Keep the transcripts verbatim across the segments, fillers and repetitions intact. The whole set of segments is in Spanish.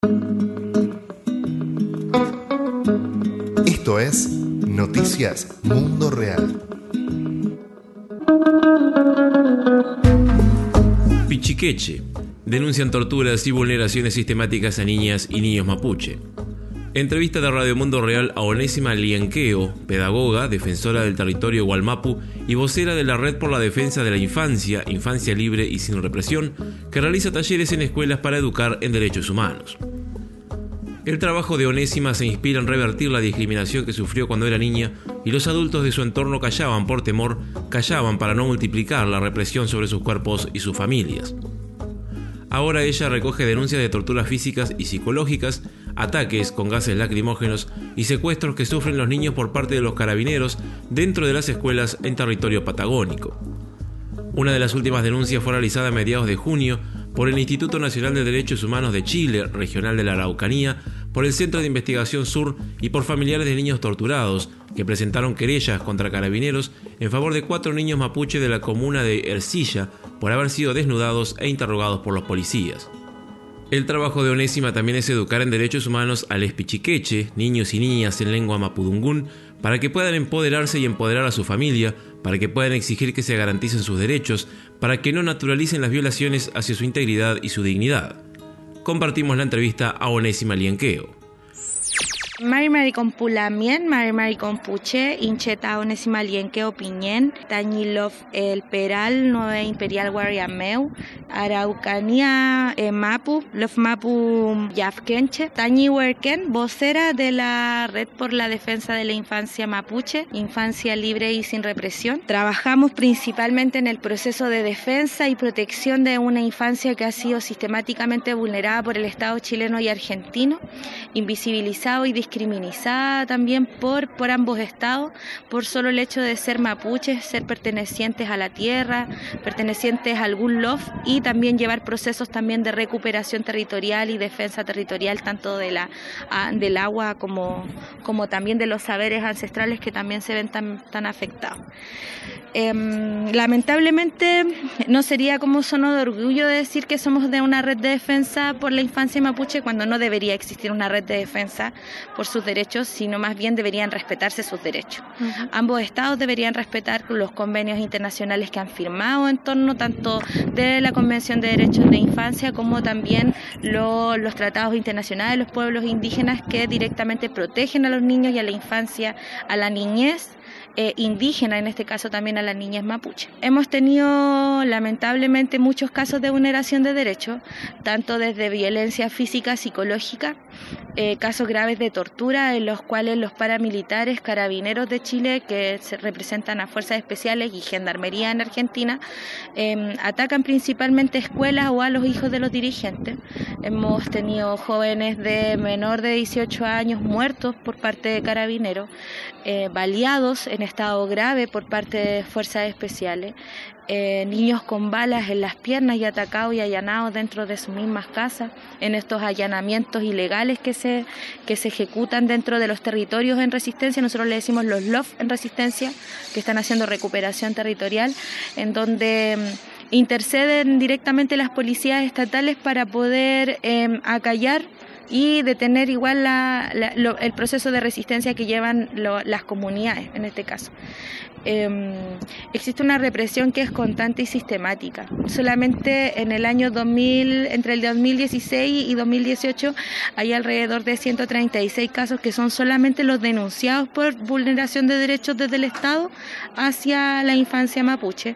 Esto es Noticias Mundo Real. Pichiqueche. Denuncian torturas y vulneraciones sistemáticas a niñas y niños mapuche. Entrevista de Radio Mundo Real a Onésima Lienqueo, pedagoga, defensora del territorio Gualmapu y vocera de la Red por la Defensa de la Infancia, Infancia Libre y Sin Represión, que realiza talleres en escuelas para educar en derechos humanos. El trabajo de Onésima se inspira en revertir la discriminación que sufrió cuando era niña y los adultos de su entorno callaban por temor, callaban para no multiplicar la represión sobre sus cuerpos y sus familias. Ahora ella recoge denuncias de torturas físicas y psicológicas, ataques con gases lacrimógenos y secuestros que sufren los niños por parte de los carabineros dentro de las escuelas en territorio patagónico. Una de las últimas denuncias fue realizada a mediados de junio por el Instituto Nacional de Derechos Humanos de Chile, Regional de la Araucanía, por el Centro de Investigación Sur y por familiares de niños torturados, que presentaron querellas contra carabineros en favor de cuatro niños mapuche de la comuna de Ercilla por haber sido desnudados e interrogados por los policías. El trabajo de Onésima también es educar en derechos humanos a les pichiqueche, niños y niñas en lengua mapudungún, para que puedan empoderarse y empoderar a su familia, para que puedan exigir que se garanticen sus derechos, para que no naturalicen las violaciones hacia su integridad y su dignidad. Compartimos la entrevista a Onésima Lienqueo. Mari Mari Compulamien, Mari Mari Compuche, Incheta Onésima Lienqueo Piñén, Tañilov El Peral, Nueva Imperial Guariameu, Araucanía eh, Mapu, Lof Mapu Yafkenche, Tañi Huerken, vocera de la Red por la Defensa de la Infancia Mapuche, Infancia Libre y Sin Represión. Trabajamos principalmente en el proceso de defensa y protección de una infancia que ha sido sistemáticamente vulnerada por el Estado chileno y argentino, invisibilizado y discriminado discriminada también por, por ambos estados, por solo el hecho de ser mapuches, ser pertenecientes a la tierra, pertenecientes a algún lof y también llevar procesos también de recuperación territorial y defensa territorial, tanto de la, a, del agua como, como también de los saberes ancestrales que también se ven tan, tan afectados. Eh, lamentablemente no sería como sono de orgullo de decir que somos de una red de defensa por la infancia mapuche cuando no debería existir una red de defensa por sus derechos, sino más bien deberían respetarse sus derechos. Uh-huh. Ambos estados deberían respetar los convenios internacionales que han firmado en torno tanto de la Convención de Derechos de Infancia como también lo, los tratados internacionales de los pueblos indígenas que directamente protegen a los niños y a la infancia, a la niñez Eh, indígena, en este caso también a las niñas mapuche. Hemos tenido lamentablemente muchos casos de vulneración de derechos, tanto desde violencia física, psicológica, eh, casos graves de tortura en los cuales los paramilitares, carabineros de Chile, que se representan a fuerzas especiales y gendarmería en Argentina, eh, atacan principalmente escuelas o a los hijos de los dirigentes. Hemos tenido jóvenes de menor de dieciocho años muertos por parte de carabineros, eh, baleados en estado grave por parte de fuerzas especiales, eh, niños con balas en las piernas y atacados y allanados dentro de sus mismas casas, en estos allanamientos ilegales que se, que se ejecutan dentro de los territorios en resistencia. Nosotros le decimos los L O F en resistencia, que están haciendo recuperación territorial, en donde interceden directamente las policías estatales para poder eh, acallar y detener igual la, la, lo, el proceso de resistencia que llevan lo, las comunidades, en este caso. Eh, existe una represión que es constante y sistemática. Solamente en el año dos mil, entre el dos mil dieciséis y dos mil dieciocho, hay alrededor de ciento treinta y seis casos que son solamente los denunciados por vulneración de derechos desde el Estado hacia la infancia mapuche.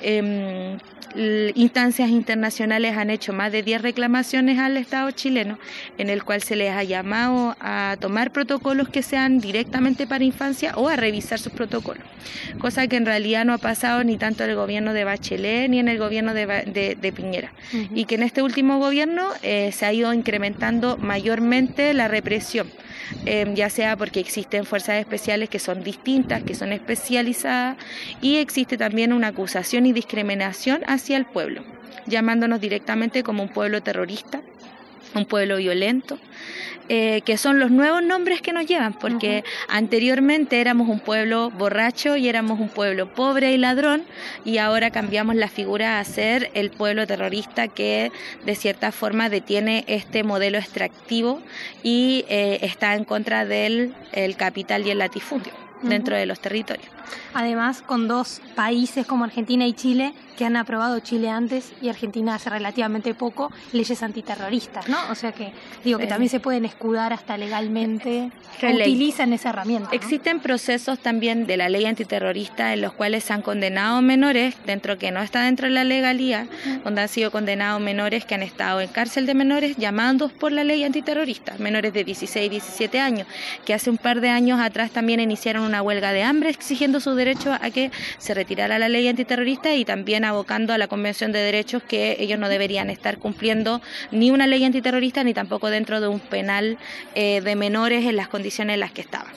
Eh, instancias internacionales han hecho más de diez reclamaciones al Estado chileno, en el cual se les ha llamado a tomar protocolos que sean directamente para infancia o a revisar sus protocolos, cosa que en realidad no ha pasado ni tanto en el gobierno de Bachelet ni en el gobierno de, de, de Piñera, uh-huh. Y que en este último gobierno eh, se ha ido incrementando mayormente la represión. Eh, ya sea porque existen fuerzas especiales que son distintas, que son especializadas, y existe también una acusación y discriminación hacia el pueblo, llamándonos directamente como un pueblo terrorista, un pueblo violento, eh, que son los nuevos nombres que nos llevan, porque uh-huh. anteriormente éramos un pueblo borracho y éramos un pueblo pobre y ladrón, y ahora cambiamos la figura a ser el pueblo terrorista que de cierta forma detiene este modelo extractivo y eh, está en contra del el capital y el latifundio uh-huh. dentro de los territorios. Además, con dos países como Argentina y Chile, que han aprobado, Chile antes y Argentina hace relativamente poco, leyes antiterroristas, ¿no? O sea que, digo, que también se pueden escudar hasta legalmente, o utilizan esa herramienta, ¿no? Existen procesos también de la ley antiterrorista en los cuales se han condenado menores, dentro que no está dentro de la legalidad, uh-huh. donde han sido condenados menores que han estado en cárcel de menores llamados por la ley antiterrorista, menores de dieciséis, diecisiete años, que hace un par de años atrás también iniciaron una huelga de hambre exigiendo su derecho a que se retirara la ley antiterrorista y también abocando a la Convención de Derechos que ellos no deberían estar cumpliendo ni una ley antiterrorista ni tampoco dentro de un penal eh, de menores en las condiciones en las que estaban.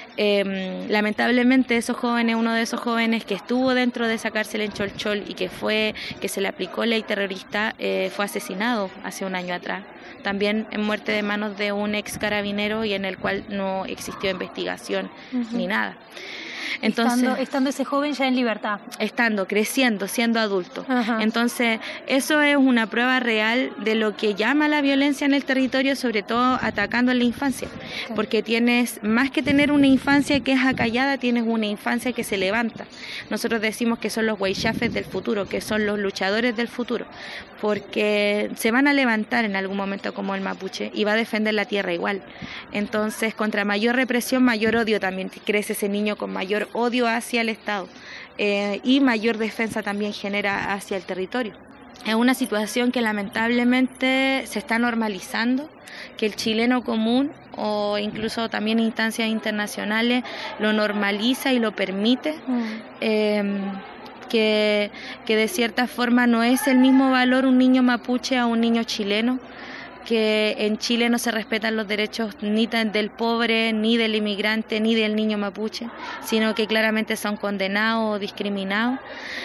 Eh, lamentablemente esos jóvenes, uno de esos jóvenes que estuvo dentro de esa cárcel en Cholchol y que fue que se le aplicó ley terrorista eh, fue asesinado hace un año atrás, también en muerte de manos de un ex carabinero y en el cual no existió investigación uh-huh. ni nada. Entonces, estando, estando ese joven ya en libertad. Estando, creciendo, siendo adulto. Ajá. Entonces, eso es una prueba real de lo que llama la violencia en el territorio, sobre todo atacando a la infancia. Okay. Porque tienes, más que tener una infancia que es acallada, tienes una infancia que se levanta. Nosotros decimos que son los huaychafes del futuro, que son los luchadores del futuro, porque se van a levantar en algún momento como el mapuche y va a defender la tierra igual. Entonces, contra mayor represión, mayor odio también crece ese niño, con mayor odio hacia el Estado eh, y mayor defensa también genera hacia el territorio. Es una situación que lamentablemente se está normalizando, que el chileno común o incluso también instancias internacionales lo normaliza y lo permite, mm. eh, que, que de cierta forma no es el mismo valor un niño mapuche a un niño chileno, que en Chile no se respetan los derechos ni del pobre, ni del inmigrante, ni del niño mapuche, sino que claramente son condenados o discriminados,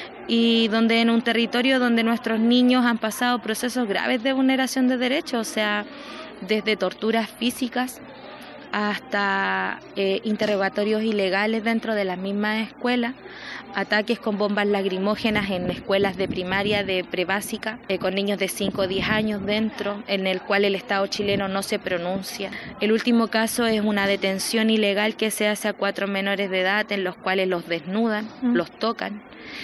y donde en un territorio donde nuestros niños han pasado procesos graves de vulneración de derechos, o sea, desde torturas físicas hasta eh, interrogatorios ilegales dentro de las mismas escuelas, ataques con bombas lacrimógenas en escuelas de primaria, de prebásica, eh, con niños de cinco o diez años dentro, en el cual el Estado chileno no se pronuncia. El último caso es una detención ilegal que se hace a cuatro menores de edad, en los cuales los desnudan, mm. los tocan.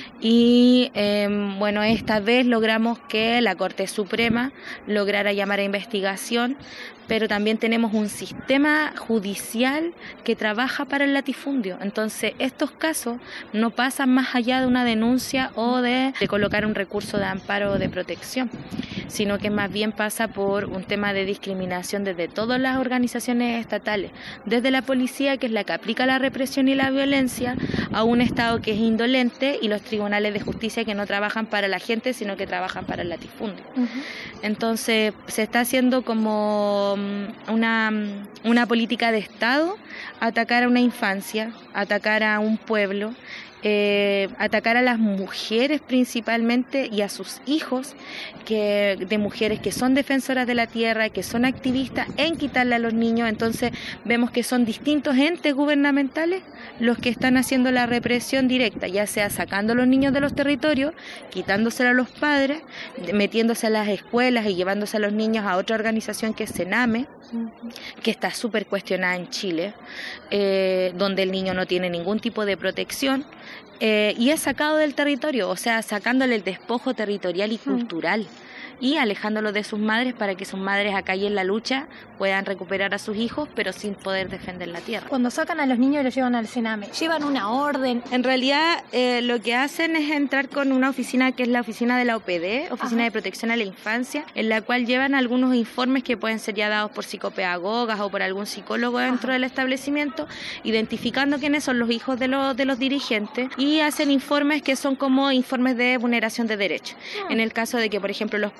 Y eh, bueno, esta vez logramos que la Corte Suprema lograra llamar a investigación, pero también tenemos un sistema judicial que trabaja para el latifundio. Entonces, estos casos no pasan más allá de una denuncia o de, de colocar un recurso de amparo o de protección, sino que más bien pasa por un tema de discriminación desde todas las organizaciones estatales, desde la policía, que es la que aplica la represión y la violencia, a un Estado que es indolente, y los tribunales de justicia que no trabajan para la gente, sino que trabajan para el latifundio. Uh-huh. Entonces, se está haciendo como una, una política de Estado, atacar a una infancia, atacar a un pueblo, Eh, atacar a las mujeres principalmente y a sus hijos, que de mujeres que son defensoras de la tierra, que son activistas, en quitarle a los niños. Entonces vemos que son distintos entes gubernamentales los que están haciendo la represión directa, ya sea sacando a los niños de los territorios, quitándoselo a los padres, metiéndose a las escuelas y llevándose a los niños a otra organización que es Sename, que está súper cuestionada en Chile, eh, donde el niño no tiene ningún tipo de protección, eh, y es sacado del territorio, o sea, sacándole el despojo territorial y cultural, y alejándolo de sus madres para que sus madres acá y en la lucha puedan recuperar a sus hijos, pero sin poder defender la tierra. Cuando sacan a los niños y los llevan al Sename, ¿llevan una orden? En realidad, eh, lo que hacen es entrar con una oficina que es la oficina de la O P D, Oficina Ajá. de Protección a la Infancia, en la cual llevan algunos informes que pueden ser ya dados por psicopedagogas o por algún psicólogo dentro Ajá. del establecimiento, identificando quiénes son los hijos de los, de los dirigentes, y hacen informes que son como informes de vulneración de derechos. Ah. En el caso de que, por ejemplo, los padres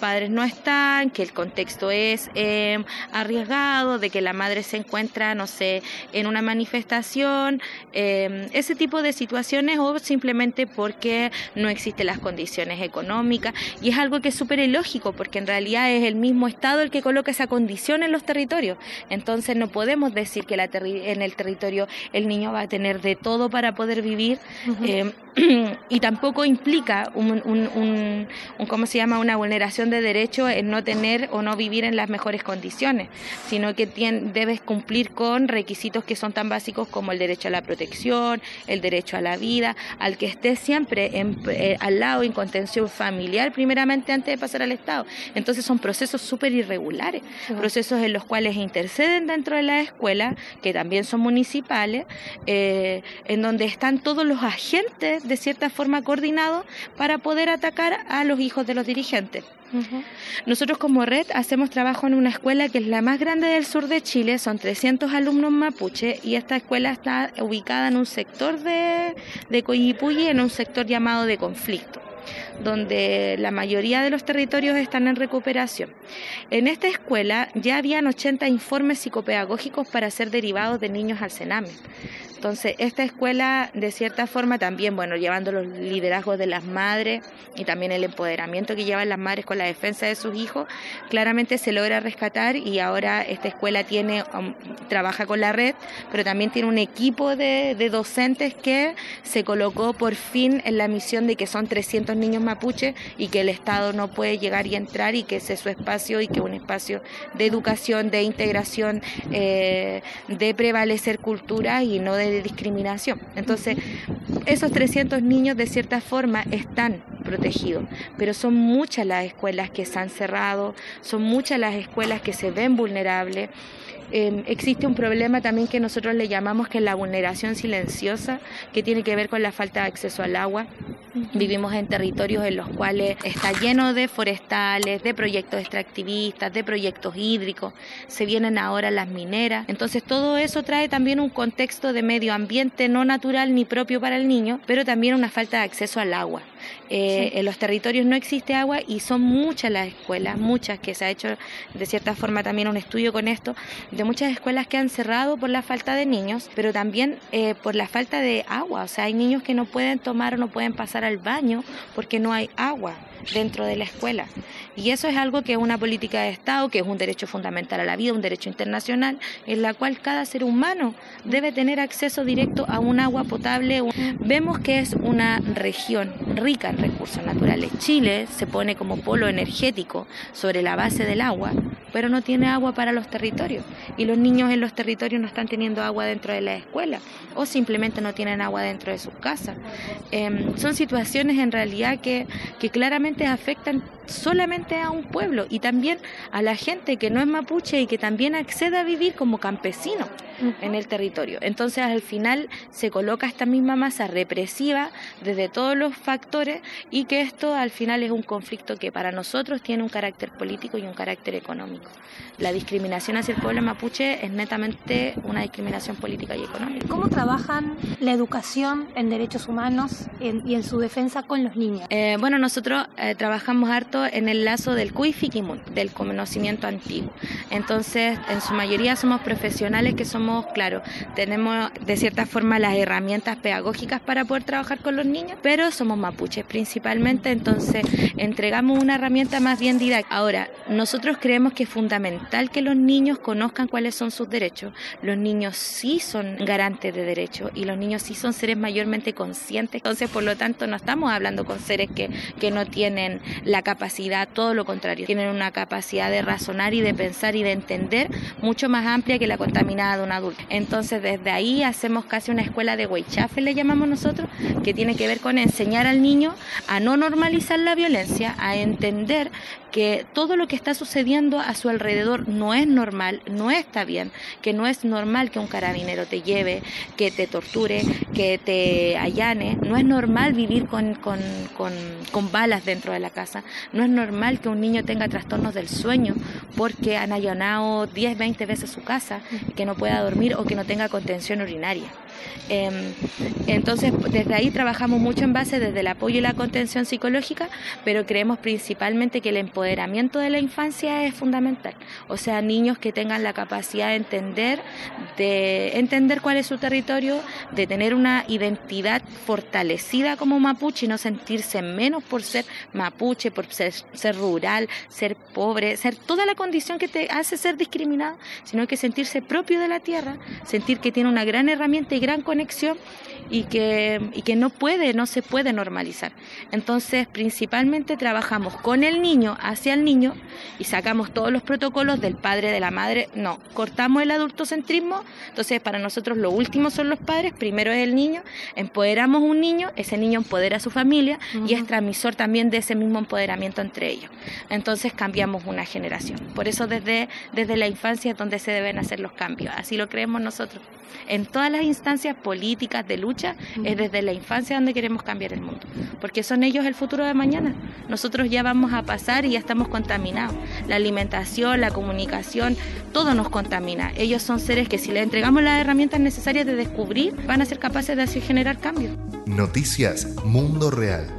padres no están, que el contexto es eh, arriesgado, de que la madre se encuentra, no sé, en una manifestación, eh, ese tipo de situaciones, o simplemente porque no existen las condiciones económicas, y es algo que es súper ilógico, porque en realidad es el mismo Estado el que coloca esa condición en los territorios. Entonces no podemos decir que la terri- en el territorio el niño va a tener de todo para poder vivir, uh-huh. eh, y tampoco implica un, un, un, un, ¿cómo se llama?, una vulneración de derechos en no tener o no vivir en las mejores condiciones, sino que tien, debes cumplir con requisitos que son tan básicos como el derecho a la protección, el derecho a la vida, al que esté siempre en, eh, al lado en contención familiar, primeramente antes de pasar al Estado. Entonces son procesos súper irregulares, sí. procesos en los cuales interceden dentro de la escuela, que también son municipales, eh, en donde están todos los agentes de cierta forma coordinados para poder atacar a los hijos de los dirigentes. Uh-huh. Nosotros como red hacemos trabajo en una escuela que es la más grande del sur de Chile, son trescientos alumnos mapuche, y esta escuela está ubicada en un sector de, de Coyipulli, en un sector llamado de conflicto, donde la mayoría de los territorios están en recuperación. En esta escuela ya habían ochenta informes psicopedagógicos para ser derivados de niños al CENAME. Entonces, esta escuela, de cierta forma, también, bueno, llevando los liderazgos de las madres y también el empoderamiento que llevan las madres con la defensa de sus hijos, claramente se logra rescatar, y ahora esta escuela tiene um, trabaja con la red, pero también tiene un equipo de, de docentes que se colocó por fin en la misión de que son trescientos niños mapuche y que el Estado no puede llegar y entrar, y que ese es su espacio, y que es un espacio de educación, de integración, eh, de prevalecer cultura y no de de discriminación. Entonces, esos trescientos niños de cierta forma están protegidos, pero son muchas las escuelas que se han cerrado, son muchas las escuelas que se ven vulnerables. Eh, existe un problema también que nosotros le llamamos que es la vulneración silenciosa, que tiene que ver con la falta de acceso al agua. Vivimos en territorios en los cuales está lleno de forestales, de proyectos extractivistas, de proyectos hídricos, se vienen ahora las mineras. Entonces todo eso trae también un contexto de medio ambiente no natural ni propio para el niño, pero también una falta de acceso al agua. Eh, sí. En los territorios no existe agua, y son muchas las escuelas, muchas, que se ha hecho de cierta forma también un estudio con esto, de muchas escuelas que han cerrado por la falta de niños, pero también eh, por la falta de agua. O sea, hay niños que no pueden tomar o no pueden pasar al baño porque no hay agua dentro de la escuela, y eso es algo que es una política de Estado, que es un derecho fundamental a la vida, un derecho internacional, en la cual cada ser humano debe tener acceso directo a un agua potable. Vemos que es una región rica en recursos naturales. Chile se pone como polo energético sobre la base del agua, pero no tiene agua para los territorios, y los niños en los territorios no están teniendo agua dentro de la escuela, o simplemente no tienen agua dentro de sus casas. Eh, son situaciones en realidad que, que claramente afectan solamente a un pueblo, y también a la gente que no es mapuche y que también accede a vivir como campesino uh-huh. en el territorio. Entonces al final se coloca esta misma masa represiva desde todos los factores, y que esto al final es un conflicto que para nosotros tiene un carácter político y un carácter económico. La discriminación hacia el pueblo mapuche es netamente una discriminación política y económica. ¿Cómo trabajan la educación en derechos humanos en, y en su defensa con los niños? Eh, bueno, nosotros eh, trabajamos harto en el lazo del Cuifiquimun, del conocimiento antiguo. Entonces, en su mayoría somos profesionales que somos, claro, tenemos de cierta forma las herramientas pedagógicas para poder trabajar con los niños, pero somos mapuches principalmente, entonces entregamos una herramienta más bien didáctica. Ahora, nosotros creemos que es fundamental que los niños conozcan cuáles son sus derechos. Los niños sí son garantes de derechos, y los niños sí son seres mayormente conscientes. Entonces, por lo tanto, no estamos hablando con seres que, que no tienen la capacidad, todo lo contrario, tienen una capacidad de razonar y de pensar y de entender mucho más amplia que la contaminada de un adulto. Entonces, desde ahí hacemos casi una escuela de Weichafe, le llamamos nosotros, que tiene que ver con enseñar al niño a no normalizar la violencia, a entender que todo lo que está sucediendo a su alrededor no es normal, no está bien, que no es normal que un carabinero te lleve, que te torture, que te allane, no es normal vivir con, con, con, con balas dentro de la casa, no es normal que un niño tenga trastornos del sueño porque han allanado diez, veinte veces su casa, que no pueda dormir o que no tenga contención urinaria. Eh, entonces, desde ahí trabajamos mucho en base desde el apoyo y la contención psicológica, pero creemos principalmente que el empoderamiento de la infancia es fundamental. O sea, niños que tengan la capacidad de entender, de entender cuál es su territorio, de tener una identidad fortalecida como mapuche y no sentirse menos por ser mapuche, por ser, ser rural, ser pobre, ser toda la condición que te hace ser discriminado, sino que sentirse propio de la tierra, sentir que tiene una gran herramienta y gran conexión y que, y que no puede, no se puede normalizar. Entonces, principalmente trabajamos con el niño, hacia el niño, y sacamos todos los protocolos del padre, de la madre. No, cortamos el adultocentrismo. Entonces, para nosotros lo último son los padres, primero es el niño, empoderamos un niño, ese niño empodera a su familia uh-huh. y es transmisor también de ese mismo empoderamiento entre ellos. Entonces, cambiamos una generación. Por eso, desde, desde la infancia es donde se deben hacer los cambios. Así lo creemos nosotros. En todas las instancias políticas de lucha, uh-huh. es desde la infancia donde queremos cambiar el mundo, porque son ellos el futuro de mañana. Nosotros ya vamos a pasar y ya estamos contaminados. La alimentación, la comunicación, todo nos contamina. Ellos son seres que si les entregamos las herramientas necesarias de descubrir, van a ser capaces de así generar cambios. Noticias Mundo Real.